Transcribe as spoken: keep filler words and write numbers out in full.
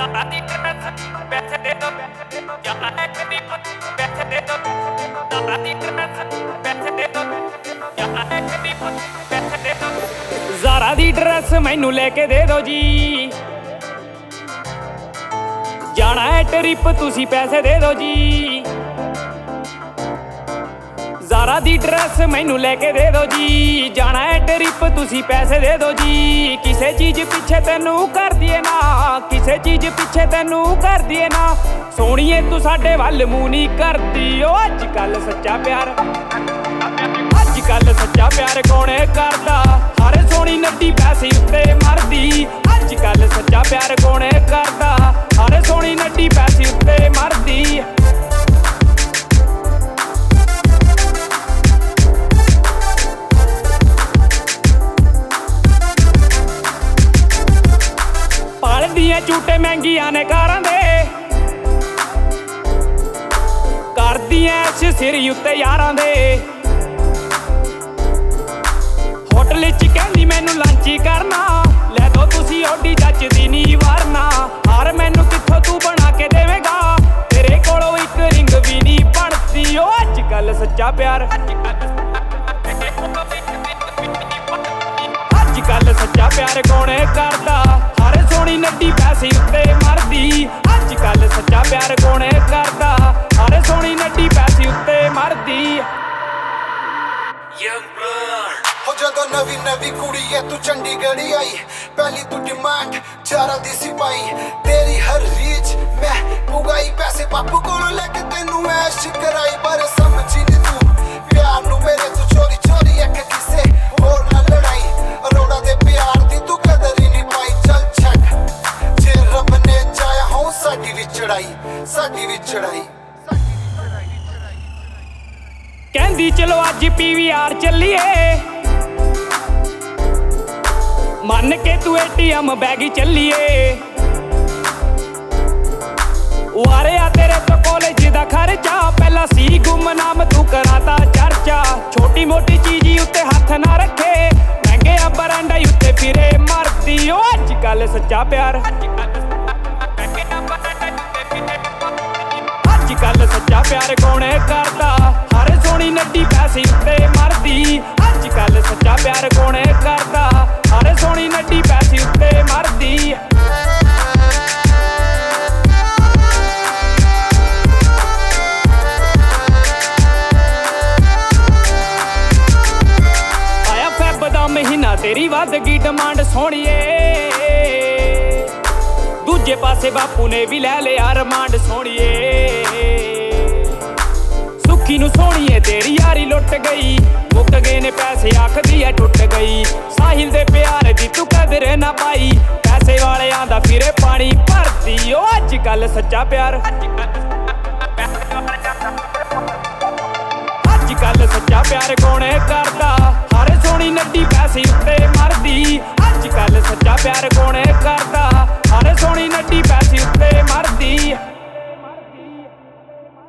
ज़रा दी ड्रेस पैसे दे दो, यहाँ है गरीब पैसे दे दो। ज़रा दी ड्रेस पैसे दे दो, यहाँ है गरीब पैसे दे दो। ज़रा दी ड्रेस मैनू लेके दे दो जी, जाना है ट्रिप तुसी पैसे दे दो जी। ज़रा दी ड्रेस मैनू लेके दे दो जी, जाना है ट्रिप तुसी पैसे दे दो जी। किसे चीज पिछे तेनू कर दिए ना, किसे चीज पिछे तेनू कर दिए ना। सोहणीए तू साडे वल मूंह नहीं करदी, ओ अज कल सच्चा प्यार, अज कल सच्चा प्यार कौन करदा। हर सोहणी नड्डी पैसे उत्ते मरदी, अज कल सच्चा प्यार कौन करदा। हर सोहणी नड्डी पैसे उत्ते मरदी। झूठे महंगिया ने कारां दे करदियां ऐश सिर उत्ते यारां दे। होटल च कहंदी मैनू लंच करना, लै दो तुसी ओडी जचदी नी वारना। हार मैनू कित्थों तू बना के देवेगा, तेरे कोलों इक रिंग भी नी बनदी। ओ अज कल सच्चा प्यार, अज कल सच्चा प्यार कौन करदा। हर सोहणी नड्डी पैसे उत्ते मरदी, अज कल सच्चा प्यार कौन करदा। हर सोहणी नड्डी पैसे उत्ते मरदी। हो जदों नवी नवी कुड़ी है तू चंडीगढ़ आई, पहली तू डिमांड चारा दी सिपाही। तेरी हर रीच मैं पुगाई, पैसे बापू कोलों लेके तेनू ऐश कराई। पर समझी नी तू प्यार नू मेरे, तू चोरी चोरी एक किसे होर नाल लड़ाई। अरोड़ा दे प्यार दी तू कदर ही नहीं पाई। चल छड्ड जे रब ने चाया हो साडी विछड़ाई, साडी विछड़ाई। कहंदी चलो अज पीवीआर चलिए, मन के तू एटीएम बैग चलिए। वारे आ तेरे तो कॉलेज दा खर्चा, पहला सी गुमनाम तू कराता चर्चा। छोटी मोटी चीज उत्ते हथ ना रखे, महंगे बरांडा उत्ते फिरे मरदी। ओ अज कल सच्चा प्यार, अज कल सच्चा प्यार कौन करदा। हर सोहणी नड्डी पैसे उत्ते मरदी, अज कल सच्चा प्यार कौन करदा। हर सोहणी नड्डी पैसे उत्ते मरदी। आया फैब दा महीना तेरी वध गई डिमांड सोहणीए, दूजे पासे बापू ने भी लै लिया रिमांड सोहणीए। सुखी नू सोहणीए तेरी यारी लुट गई, मुक गए ने पैसे आखदी है टुट गई। साहिल दे प्यार दी तू कदर ना पाई, पैसे वाले आंदा फिरे पानी भरदी। ओ अज कल सच्चा प्यार, अज कल सच्चा प्यार कौन करदा। हर सोहणी नड्डी पैसे उत्ते मरदी, अज कल सच्चा प्यार कौन करदा।